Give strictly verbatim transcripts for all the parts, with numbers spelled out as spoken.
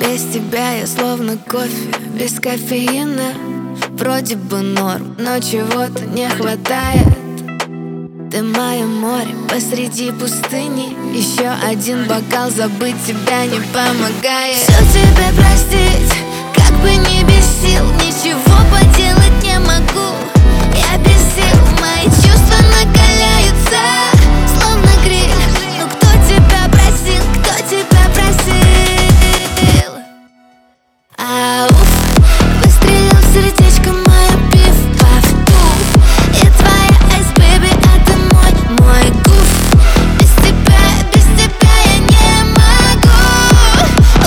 Без тебя я словно кофе, без кофеина. Вроде бы норм, но чего-то не хватает. Ты мое море посреди пустыни. Еще один бокал, забыть тебя не помогает. Все тебе простить, как бы ни бесил, ничего поделать не могу. Я без сил, мои чувства накаляются, словно гриль. Ну кто тебя просил, кто тебя просил? Ауф, выстрелил в сердечко мое, пиф-паф-туф. Я твоя айс, бэби, а ты мой, мой гуф. Без тебя, без тебя я не могу.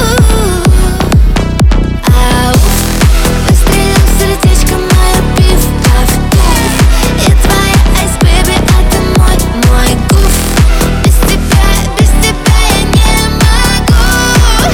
Ауф, выстрелил в сердечко мое, пиф-паф-туф. Я твоя айс, бэби, а ты мой, мой гуф. Без тебя, без тебя я не могу.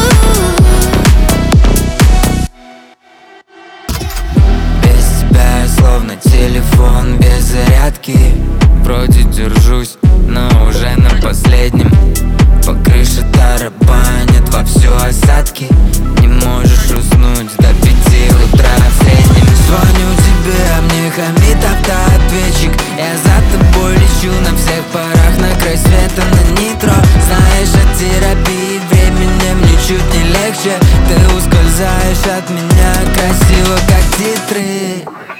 Без тебя я словно телефон без зарядки. Вроде держусь, но уже на последнем. По крыше тарабанят вовсю осадки. Не можешь уснуть до пяти утра в среднем. Звоню тебе, а мне хамит автоответчик. Я за тобой лечу на всех парах, на край света на нитро. Знаешь, от терапии временем ничуть не легче. Ты ускользаешь от меня красиво, как титры.